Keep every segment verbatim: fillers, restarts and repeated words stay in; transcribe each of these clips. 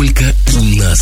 только у нас.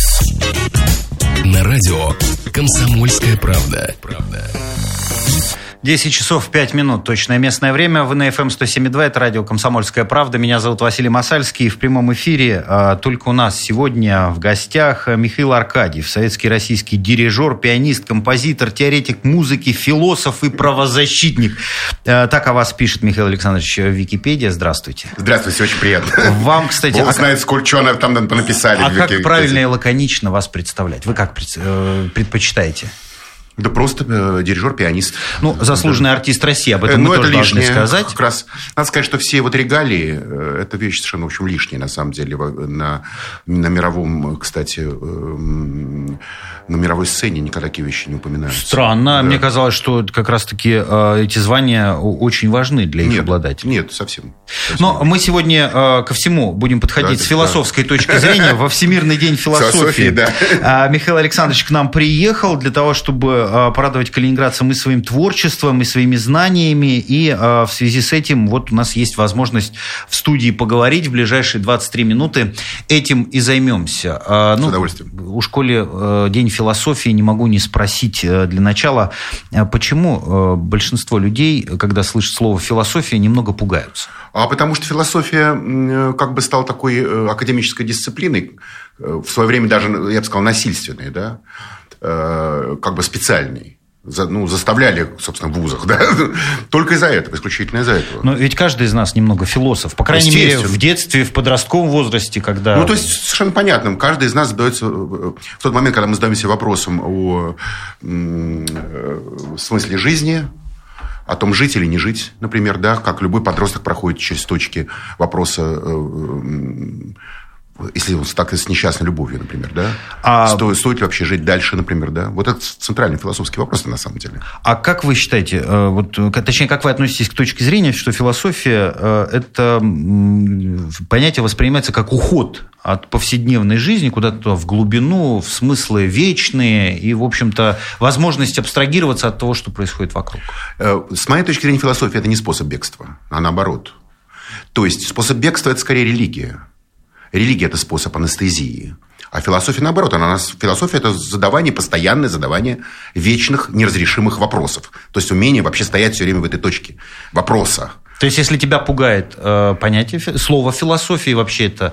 На радио «Комсомольская правда». десять часов пять минут, точное местное время. Вы на эф эм сто семь и два, это радио «Комсомольская правда». Меня зовут Василий Масальский. В прямом эфире а, только у нас сегодня в гостях Михаил Аркадьев, советский российский дирижер, пианист, композитор, теоретик музыки, философ и правозащитник. А, так о вас пишет Михаил Александрович Википедия. Здравствуйте. Здравствуйте, очень приятно. Вам, кстати... Бог а знает, сколько чего там написали. А как правильно и лаконично вас представлять? Вы как предпочитаете? Да просто э, дирижер-пианист. Ну, заслуженный да. артист России, об этом э, мы ну, тоже это должны лишнее, сказать. Как раз, надо сказать, что все вот регалии, э, это вещи совершенно, в общем, лишние, на самом деле. На, на мировом, кстати, э, на мировой сцене никогда такие вещи не упоминаются. Странно. Да. Мне Мне казалось, что как раз-таки э, эти звания очень важны для их нет, обладателей. Нет, совсем. совсем Но нет. мы сегодня э, ко всему будем подходить да, с философской да. точки зрения. Во Всемирный день философии. Да. Михаил Александрович к нам приехал для того, чтобы порадовать калининградцам и своим творчеством, и своими знаниями. И э, в связи с этим вот у нас есть возможность в студии поговорить в ближайшие двадцать три минуты. Этим и займемся. Э, с ну, удовольствием. У школе э, День философии не могу не спросить э, для начала, э, почему э, большинство людей, когда слышат слово «философия», немного пугаются? А потому что философия э, как бы стала такой э, академической дисциплиной, э, в свое время даже, я бы сказал, насильственной, да, э, как бы специальной. За, ну, заставляли, собственно, в вузах, да, только из-за этого, исключительно из-за этого. Но ведь каждый из нас немного философ, по крайней мере, в детстве, в подростковом возрасте, когда... Ну, то есть, совершенно понятно, каждый из нас задается, в тот момент, когда мы задаемся вопросом о смысле жизни, о том, жить или не жить, например, да, как любой подросток проходит через точки вопроса... Если он так с несчастной любовью, например, да? А... Стоит, стоит ли вообще жить дальше, например, да? Вот это центральный философский вопрос на самом деле. А как вы считаете, вот, точнее, как вы относитесь к точке зрения, что философия – это понятие воспринимается как уход от повседневной жизни куда-то в глубину, в смыслы вечные и, в общем-то, возможность абстрагироваться от того, что происходит вокруг? С моей точки зрения, философия – это не способ бегства, а наоборот. То есть, способ бегства – это скорее религия. Религия – это способ анестезии. А философия, наоборот, она, философия – это задавание, постоянное задавание вечных, неразрешимых вопросов. То есть, умение вообще стоять все время в этой точке вопроса. То есть, если тебя пугает э, понятие, слово философии, вообще это,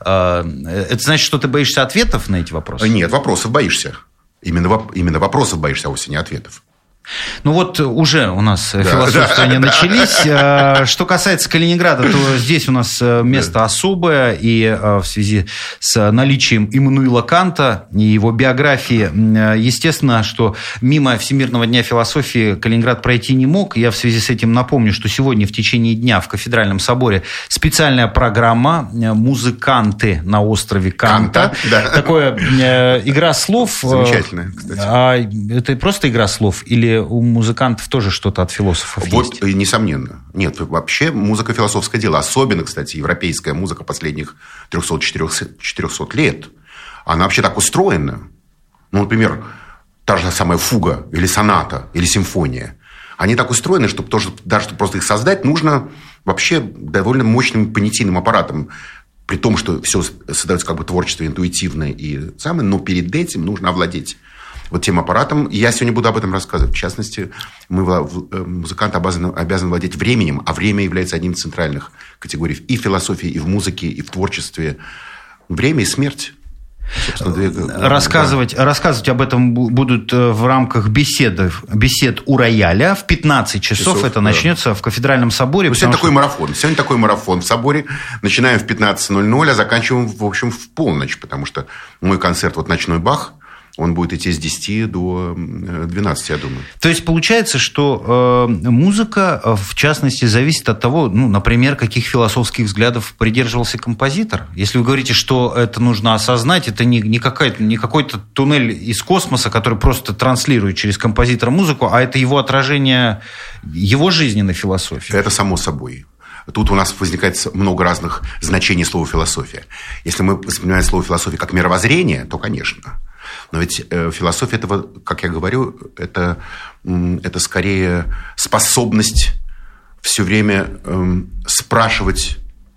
э, это значит, что ты боишься ответов на эти вопросы? Нет, вопросов боишься. Именно, именно вопросов боишься, а вовсе не ответов. Ну вот уже у нас да, философствования да, начались. Да. Что касается Калининграда, то здесь у нас место да. особое. И в связи с наличием Иммануила Канта и его биографии, естественно, что мимо Всемирного дня философии Калининград пройти не мог. Я в связи с этим напомню, что сегодня в течение дня в Кафедральном соборе специальная программа «Музыканты на острове Канта». Канта да. Такое э, игра слов. Замечательная, кстати. А это просто игра слов или у музыкантов тоже что-то от философов вот, есть? Несомненно. Нет, вообще музыка философское дело. Особенно, кстати, европейская музыка последних трехсот-четырехсот лет. Она вообще так устроена. Ну, например, та же самая фуга, или соната, или симфония. Они так устроены, что тоже, даже чтобы просто их создать, нужно вообще довольно мощным понятийным аппаратом. При том, что все создается как бы творчество интуитивное и самое, но перед этим нужно овладеть вот тем аппаратом. И я сегодня буду об этом рассказывать. В частности, мы, музыкант обязан, обязан владеть временем, а время является одним из центральных категорий и в философии, и в музыке, и в творчестве. Время и смерть. Две... Рассказывать, да. рассказывать об этом будут в рамках беседы, бесед у рояля в пятнадцать часов. часов это да. начнется в Кафедральном соборе. Ну, сегодня что... такой марафон. Сегодня такой марафон в соборе. Начинаем в пятнадцать ноль ноль, а заканчиваем, в общем, в полночь. Потому что мой концерт вот «Ночной Бах», он будет идти с десяти до двенадцати, я думаю. То есть, получается, что э, музыка, в частности, зависит от того, ну, например, каких философских взглядов придерживался композитор. Если вы говорите, что это нужно осознать, это не, не, какая-то, не какой-то туннель из космоса, который просто транслирует через композитора музыку, а это его отражение его жизненной философии. Это само собой. Тут у нас возникает много разных значений слова «философия». Если мы воспринимаем слово «философия» как мировоззрение, то, конечно. Но ведь э, философия этого, как я говорю, это, э, это скорее способность все время э, спрашивать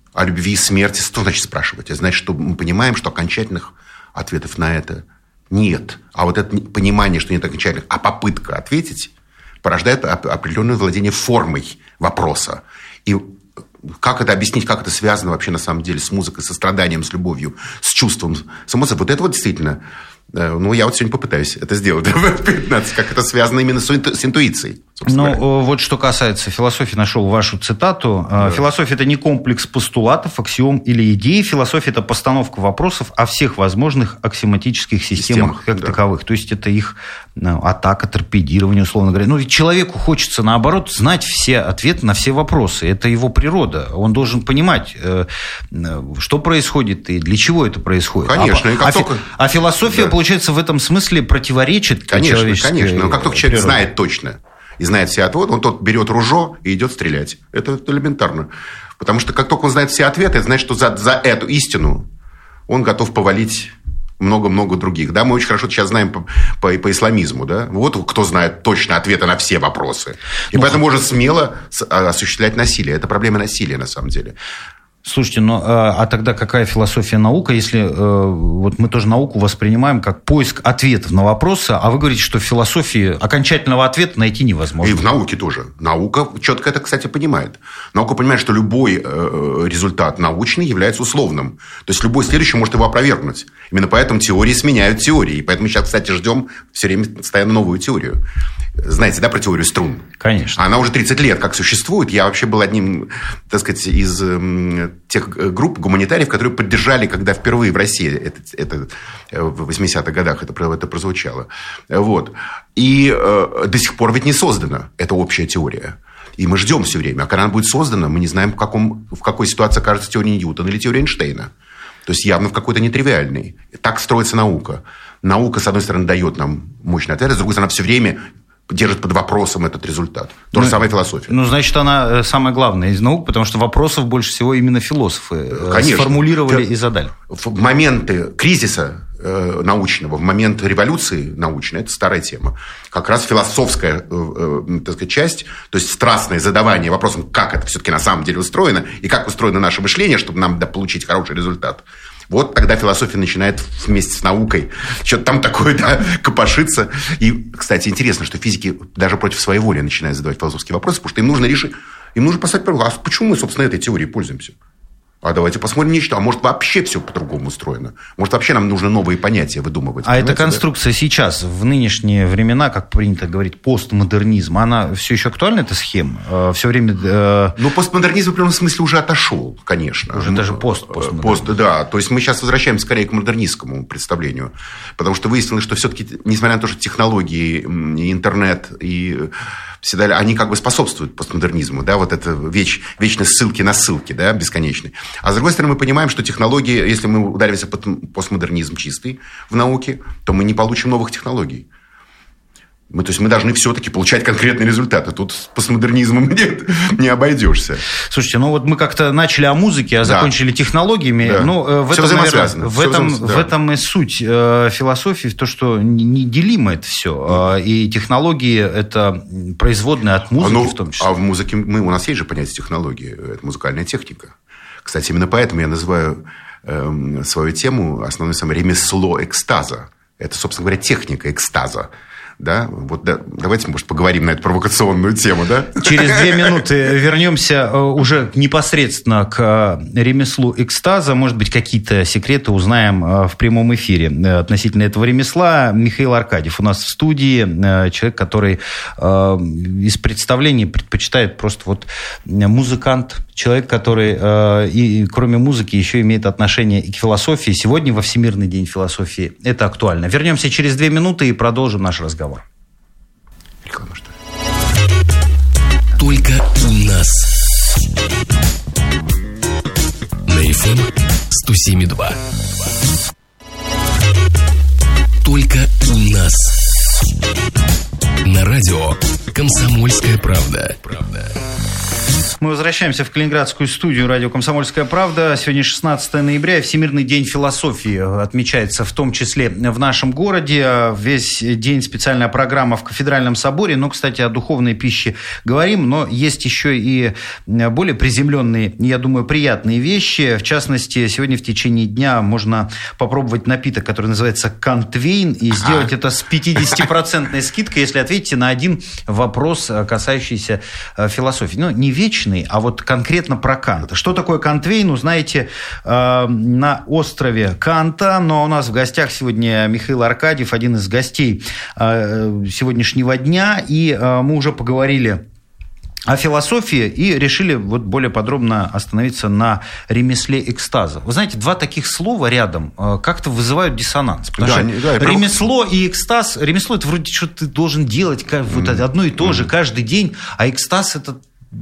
о любви и смерти, что значит спрашивать? Это значит, что мы понимаем, что окончательных ответов на это нет. А вот это понимание, что нет окончательных, а попытка ответить, порождает определенное владение формой вопроса. И как это объяснить, как это связано вообще на самом деле с музыкой, со страданием, с любовью, с чувством, с эмоцией. Вот это вот действительно... Ну, я вот сегодня попытаюсь это сделать. Как это связано именно с интуицией. Ну, вот что касается философии, нашел вашу цитату. Да. Философия – это не комплекс постулатов, аксиом или идей. Философия – это постановка вопросов о всех возможных аксиоматических системах, системах как да. таковых. То есть, это их ну, атака, торпедирование, условно говоря. Ну, ведь человеку хочется, наоборот, знать все ответы на все вопросы. Это его природа. Он должен понимать, что происходит и для чего это происходит. Конечно. А, и как а, только... а философия, да. получается, в этом смысле противоречит конечно, человеческой конечно. Но как только человек природе. знает точно и знает все ответы, он тот берет ружье и идет стрелять. Это элементарно. Потому что как только он знает все ответы, это значит, что за, за эту истину он готов повалить много-много других. Да? Мы очень хорошо сейчас знаем по, по, по исламизму. Да? Вот кто знает точно ответы на все вопросы. И ну, поэтому может смело осуществлять насилие. Это проблема насилия на самом деле. Слушайте, ну а тогда какая философия наука, если вот мы тоже науку воспринимаем как поиск ответов на вопросы, а вы говорите, что в философии окончательного ответа найти невозможно? И в науке тоже. Наука четко это, кстати, понимает. Наука понимает, что любой результат научный является условным. То есть, любой следующий может его опровергнуть. Именно поэтому теории сменяют теории. И поэтому мы сейчас, кстати, ждем все время постоянно новую теорию. Знаете, да, про теорию струн? Конечно. Она уже тридцать лет как существует. Я вообще был одним, так сказать, из э, тех групп гуманитариев, которые поддержали, когда впервые в России, это, это, в восьмидесятых годах это, это прозвучало. Вот. И э, до сих пор ведь не создана эта общая теория. И мы ждем все время. А когда она будет создана, мы не знаем, в, каком, в какой ситуации окажется теория Ньютона или теория Эйнштейна. То есть, явно в какой-то нетривиальной. Так строится наука. Наука, с одной стороны, дает нам мощный ответ, а с другой стороны, она все время держит под вопросом этот результат. То ну, же самое философия. Ну, значит, она самая главная из наук, потому что вопросов больше всего именно философы Конечно. сформулировали Ты, и задали. В моменты кризиса э, научного, в момент революции научной, это старая тема, как раз философская э, э, так сказать, часть, то есть страстное задавание вопросом, как это все-таки на самом деле устроено, и как устроено наше мышление, чтобы нам да, получить хороший результат. Вот тогда философия начинает вместе с наукой что-то там такое, да, копошиться. И, кстати, интересно, что физики даже против своей воли начинают задавать философские вопросы, потому что им нужно решить, им нужно поставить первый вопрос, а почему мы, собственно, этой теорией пользуемся? А давайте посмотрим нечто. А может, вообще все по-другому устроено? Может, вообще нам нужно новые понятия выдумывать? А эта конструкция да? сейчас, в нынешние времена, как принято говорить, постмодернизм, она все еще актуальна, эта схема? Все время... Э... Ну, постмодернизм в прямом смысле уже отошел, конечно. Уже ну, даже пост постмодернизм. Пост, да. То есть, мы сейчас возвращаемся скорее к модернистскому представлению. Потому что выяснилось, что все-таки, несмотря на то, что технологии, и интернет, и... всегда они как бы способствуют постмодернизму, да, вот это веч, вечные ссылки на ссылки, да, бесконечные. А с другой стороны, мы понимаем, что технологии, если мы ударимся под постмодернизм чистый в науке, то мы не получим новых технологий. Мы, то есть, мы должны все-таки получать конкретные результаты. Тут с постмодернизмом нет, не обойдешься. Слушайте, ну вот мы как-то начали о музыке, а да. закончили технологиями. Да. Ну, в, этом, наверное, в, этом, взаимосвязано. В этом и суть э, философии, то, что неделимо это все. Э, и технологии – это производные от музыки, а, ну, в том числе. А в музыке мы, у нас есть же понятие технологии. Это музыкальная техника. Кстати, именно поэтому я называю э, свою тему основной самой ремесло экстаза. Это, собственно говоря, техника экстаза. Да? Вот, да, давайте, может, поговорим на эту провокационную тему, да? Через две минуты вернемся уже непосредственно к ремеслу экстаза. Может быть, какие-то секреты узнаем в прямом эфире относительно этого ремесла. Михаил Аркадьев у нас в студии. Человек, который из представлений предпочитает просто вот музыкант. Человек, который, и, кроме музыки, еще имеет отношение и к философии. Сегодня, во Всемирный день философии, это актуально. Вернемся через две минуты и продолжим наш разговор. Реклама, что ли? Только у нас. На эф эм сто семь и два. Только у нас. На радио «Комсомольская правда». Правда. Мы возвращаемся в Калининградскую студию радио «Комсомольская правда». Сегодня шестнадцатое ноября, и Всемирный день философии отмечается в том числе в нашем городе. Весь день специальная программа в Кафедральном соборе. Ну, кстати, о духовной пище говорим, но есть еще и более приземленные, я думаю, приятные вещи. В частности, сегодня в течение дня можно попробовать напиток, который называется «Кантвейн», и сделать а. это с пятидесятипроцентной скидкой, если ответите на один вопрос, касающийся философии. Ну, не вечный, а вот конкретно про Канта. Что такое Кантвейн, узнаете э, на острове Канта. Но у нас в гостях сегодня Михаил Аркадьев, один из гостей э, сегодняшнего дня. И э, мы уже поговорили о философии и решили вот более подробно остановиться на ремесле экстаза. Вы знаете, два таких слова рядом как-то вызывают диссонанс. Потому да, что да, ремесло прав... и экстаз... Ремесло – это вроде что ты должен делать вот mm-hmm. одно и то же mm-hmm. каждый день, а экстаз – это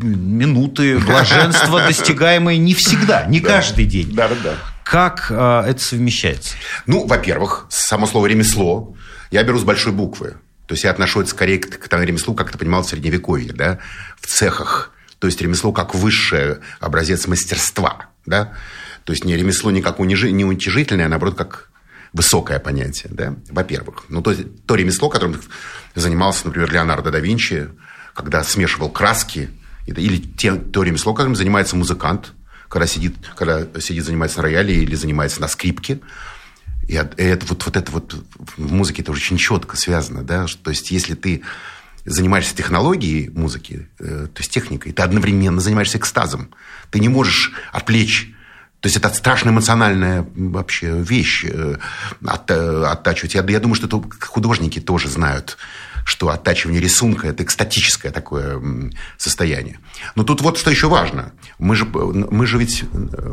минуты блаженства, достигаемые не всегда, не каждый день. Да, да, да. Как это совмещается? Ну, во-первых, само слово «ремесло» я беру с большой буквы. То есть я отношу это скорее к, к тому ремеслу, как это понималось в Средневековье, да, в цехах. То есть ремесло как высший образец мастерства, да. То есть не ремесло не как унижи, не уничижительное, а наоборот, как высокое понятие, да, во-первых. Ну, то, то ремесло, которым занимался, например, Леонардо да Винчи, когда смешивал краски, или те, то ремесло, которым занимается музыкант, когда сидит, когда сидит, занимается на рояле или занимается на скрипке. И это, вот, вот это вот в музыке это очень четко связано, да, то есть если ты занимаешься технологией музыки, э, то есть техникой, ты одновременно занимаешься экстазом, ты не можешь отвлечь, то есть это страшно эмоциональная вообще вещь э, от, э, оттачивать. Я, я думаю, что это художники тоже знают, что оттачивание рисунка – это экстатическое такое состояние. Но тут вот что еще важно, мы же, мы же ведь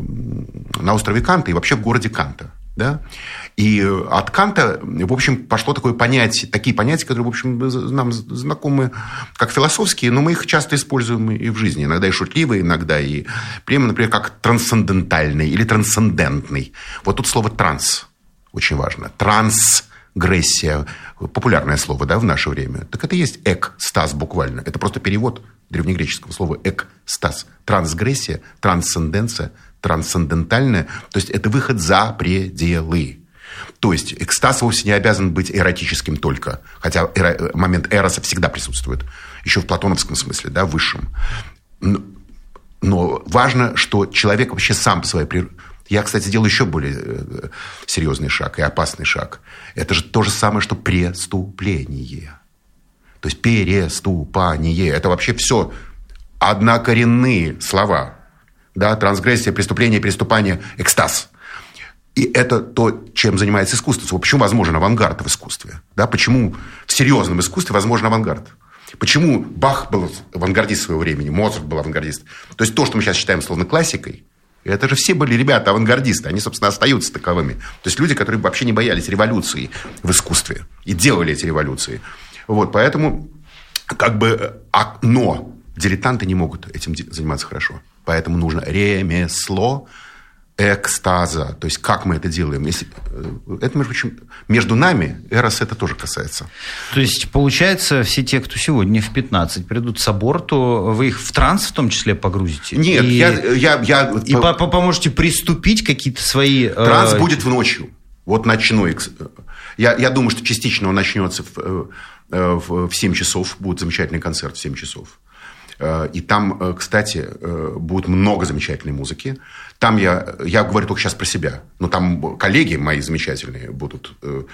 на острове Канта и вообще в городе Канта. Да? И от Канта, в общем, пошло такое понятие, такие понятия, которые, в общем, нам знакомы как философские, но мы их часто используем и в жизни. Иногда и шутливые, иногда и прямо, например, как трансцендентальный или трансцендентный. Вот тут слово «транс» очень важно. Трансгрессия. Популярное слово, да, в наше время. Так это и есть экстаз буквально. Это просто перевод древнегреческого слова экстаз. Трансгрессия, трансценденция, трансцендентальное, то есть это выход за пределы. То есть экстаз вовсе не обязан быть эротическим только, хотя эро, момент эроса всегда присутствует, еще в платоновском смысле, да, высшем. Но, но важно, что человек вообще сам по своей природе... Я, кстати, делаю еще более серьезный шаг и опасный шаг. Это же то же самое, что преступление. То есть переступание. Это вообще все однокоренные слова. Да, трансгрессия, преступление, переступание, экстаз. И это то, чем занимается искусство. Почему возможен авангард в искусстве? Да, почему в серьезном искусстве возможен авангард? Почему Бах был авангардист своего времени, Моцарт был авангардист? То есть то, что мы сейчас считаем словно классикой, это же все были ребята авангардисты. Они, собственно, остаются таковыми. То есть люди, которые вообще не боялись революции в искусстве и делали эти революции. Вот, поэтому как бы... Но дилетанты не могут этим заниматься хорошо. Поэтому нужно ремесло экстаза. То есть, как мы это делаем. Если, это, между прочим, между нами, Эрос это тоже касается. То есть, получается, все те, кто сегодня в пятнадцать придут в собор, то вы их в транс в том числе погрузите? Нет, и, я, я, я... И по... поможете приступить какие-то свои... Транс э... будет в ночью. Вот ночной. Я, я думаю, что частично он начнется в, в, в семь часов. Будет замечательный концерт в семь часов. И там, кстати, будет много замечательной музыки. Там я, я говорю только сейчас про себя. Но там коллеги мои замечательные будут.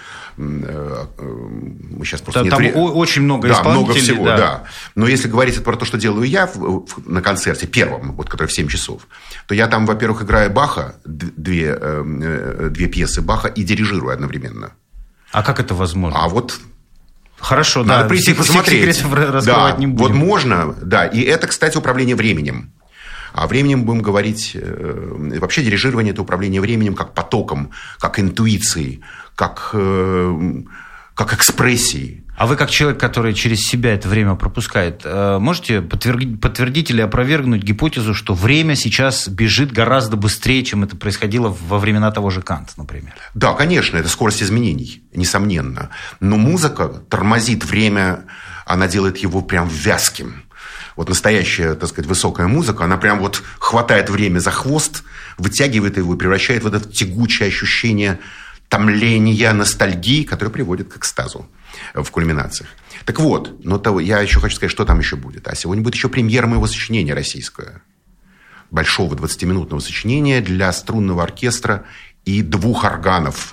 Мы сейчас просто... Там нет... очень много да, исполнителей. Много всего, да. да. Но если говорить про то, что делаю я в, в, на концерте первом, вот, который в семь часов, то я там, во-первых, играю Баха, две, две пьесы Баха и дирижирую одновременно. А как это возможно? А вот... Хорошо, надо да. прийти посмотреть. Да, не будем. Вот можно, да. И это, кстати, управление временем. А временем будем говорить... Э, вообще дирижирование – это управление временем как потоком, как интуицией, как, э, как экспрессией. А вы, как человек, который через себя это время пропускает, можете подтвердить, подтвердить или опровергнуть гипотезу, что время сейчас бежит гораздо быстрее, чем это происходило во времена того же Канта, например? Да, конечно, это скорость изменений, несомненно. Но музыка тормозит время, она делает его прям вязким. вот настоящая, так сказать, высокая музыка, она прям вот хватает время за хвост, вытягивает его и превращает в это тягучее ощущение томления, ностальгии, которое приводит к экстазу в кульминациях. Так вот, но того, я еще хочу сказать, что там еще будет. А сегодня будет еще премьера моего сочинения российского. Большого двадцатиминутного сочинения для струнного оркестра и двух органов.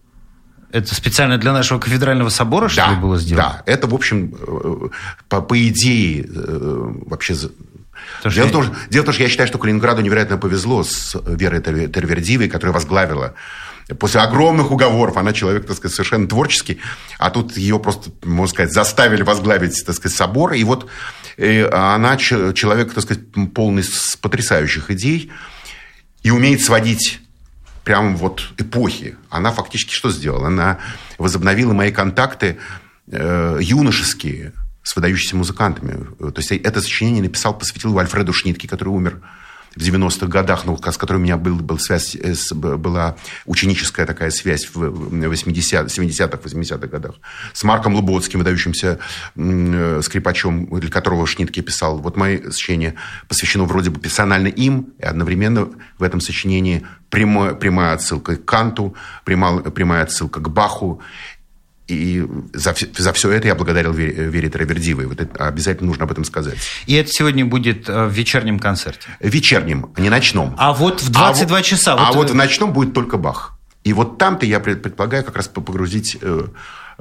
Это специально для нашего кафедрального собора, что да, ли, было сделано? Да, это, в общем, по, по идее, вообще... Дело, я... в том, что, дело в том, что я считаю, что Калининграду невероятно повезло с Верой Тервердиевой, которая возглавила. После огромных уговоров, она человек, так сказать, совершенно творческий, а тут ее просто, можно сказать, заставили возглавить, так сказать, собор. И вот и она человек, так сказать, полный потрясающих идей и умеет сводить прямо вот эпохи. Она фактически что сделала? Она возобновила мои контакты э, юношеские с выдающимися музыкантами. То есть это сочинение написал, посвятил его Альфреду Шнитке, который умер в девяностых годах, ну, с которым у меня был, был связь, была ученическая такая связь в восьмидесятых, семидесятых, восьмидесятых годах. С Марком Луботским, выдающимся скрипачом, для которого Шнитке писал. Вот мое сочинение посвящено вроде бы персонально им, и одновременно в этом сочинении прямая, прямая отсылка к Канту, прямая, прямая отсылка к Баху. И за, за все это я благодарил Вере, Вере Тервердиевой. Вот это, обязательно нужно об этом сказать. И это сегодня будет в вечернем концерте? В вечернем, а не ночном. А вот в двадцать два а часа? А вот... вот в ночном будет только Бах. И вот там-то я предполагаю как раз погрузить э,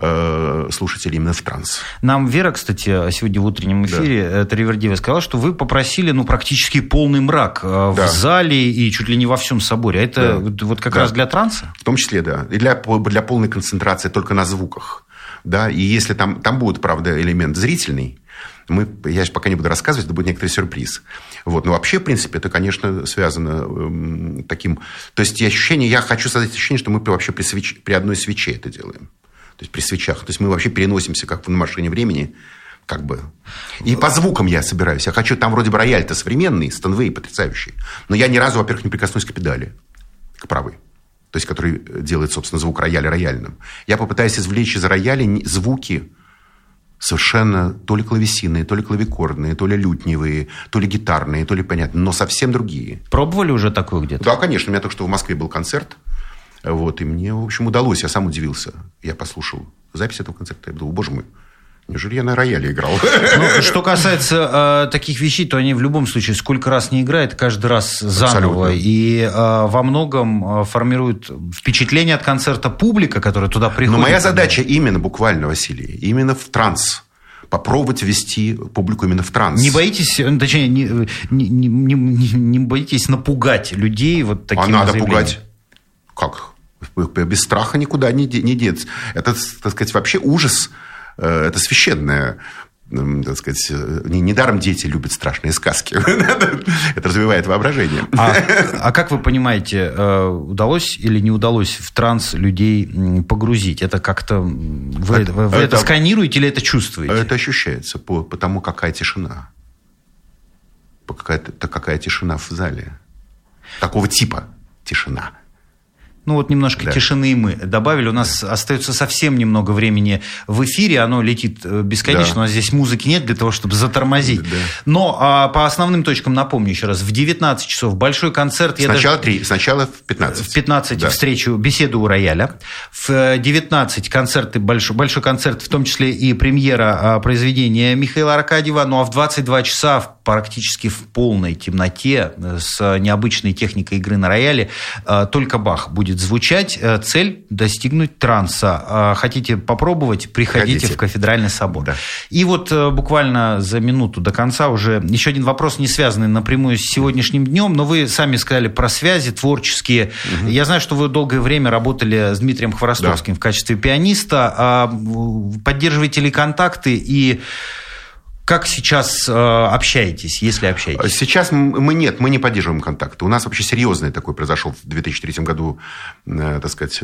э, слушателей именно в транс. Нам Вера, кстати, сегодня в утреннем эфире, да, Тервердиева сказала, что вы попросили ну, практически полный мрак да. в зале и чуть ли не во всем соборе. А это да. вот как да. раз для транса? В том числе, да. И для, для полной концентрации только на звуках. Да? И если там, там будет, правда, элемент зрительный, мы, я пока не буду рассказывать, это будет некоторый сюрприз. Вот. Но вообще, в принципе, это, конечно, связано э, таким... То есть, ощущение, я хочу создать ощущение, что мы вообще при, свеч... при одной свече это делаем. То есть, при свечах. То есть, мы вообще переносимся, как в машине времени, как бы. И по звукам я собираюсь. Я хочу... Там вроде бы рояль-то современный, Стэнвей потрясающий. Но я ни разу, во-первых, не прикоснусь к педали, к правой. То есть, который делает, собственно, звук рояля рояльным. Я попытаюсь извлечь из рояля звуки совершенно то ли клавесинные, то ли клавикордные, то ли лютневые, то ли гитарные, то ли, понятно, но совсем другие. Пробовали уже такое где-то? Да, конечно. У меня только что в Москве был концерт. Вот, и мне, в общем, удалось. Я сам удивился. Я послушал запись этого концерта. Я думал, боже мой, неужели я на рояле играл? Ну, что касается э, таких вещей, то они в любом случае сколько раз не играют, каждый раз заново. Абсолютно. И э, во многом формирует впечатление от концерта публика, которая туда приходит. Но моя задача именно, буквально, Василий, именно в транс. Попробовать ввести публику именно в транс. Не боитесь, точнее, не, не, не, не, не боитесь напугать людей вот таким заявлением? А надо пугать. Как? Без страха никуда не, не деться. Это, так сказать, вообще ужас. Это священное, так сказать, недаром дети любят страшные сказки. Это развивает воображение. А, а как вы понимаете, удалось или не удалось в транс людей погрузить? Это как-то... Вы, это, вы это, это сканируете или это чувствуете? Это ощущается по, по тому, какая тишина. По какая, какая тишина в зале. Такого типа тишина. Ну, вот немножко да. тишины мы добавили. У нас да. остается совсем немного времени в эфире. Оно летит бесконечно. Да. У нас здесь музыки нет для того, чтобы затормозить. Да. Но а, по основным точкам напомню еще раз. В девятнадцать часов большой концерт. Сначала, даже... три, сначала в пятнадцать. В пятнадцать да. встречу, беседу у рояля. В девятнадцать концерты, большой, большой концерт, в том числе и премьера произведения Михаила Аркадьева. Ну, а в двадцать два часа практически в полной темноте с необычной техникой игры на рояле только Бах будет звучать. Цель – достигнуть транса. Хотите попробовать – приходите Ходите. в кафедральный собор. Да. И вот буквально за минуту до конца уже еще один вопрос, не связанный напрямую с сегодняшним днем, но вы сами сказали про связи творческие. Угу. Я знаю, что вы долгое время работали с Дмитрием Хворостовским да. в качестве пианиста. Поддерживаете ли контакты и... Как сейчас э, общаетесь, если общаетесь? Сейчас мы нет, мы не поддерживаем контакты. У нас вообще серьезный такой произошел в две тысячи третьем году, э, так сказать,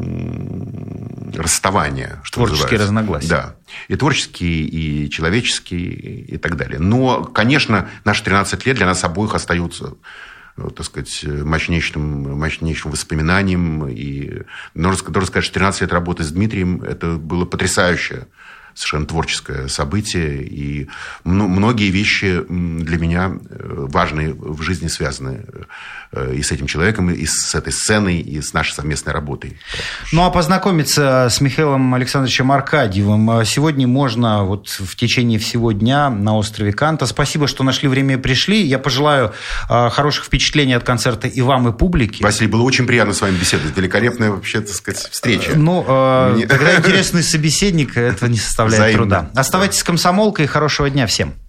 м- расставание. Что творческие называется. Разногласия. Да. И творческие, и человеческие, и так далее. Но, конечно, наши тринадцать лет для нас обоих остаются, так сказать, мощнейшим, мощнейшим воспоминанием. И нужно сказать, что тринадцать лет работы с Дмитрием, это было потрясающе. совершенно творческое событие. И многие вещи для меня важные в жизни связаны и с этим человеком, и с этой сценой, и с нашей совместной работой. Ну, а познакомиться с Михаилом Александровичем Аркадьевым сегодня можно вот в течение всего дня на острове Канта. Спасибо, что нашли время и пришли. Я пожелаю хороших впечатлений от концерта и вам, и публике. Василий, было очень приятно с вами беседовать. Великолепная, вообще, так сказать, встреча. Ну, Мне... когда интересный собеседник, этого не составляет Взаимно. Труда. Оставайтесь с «Комсомолкой» и хорошего дня всем.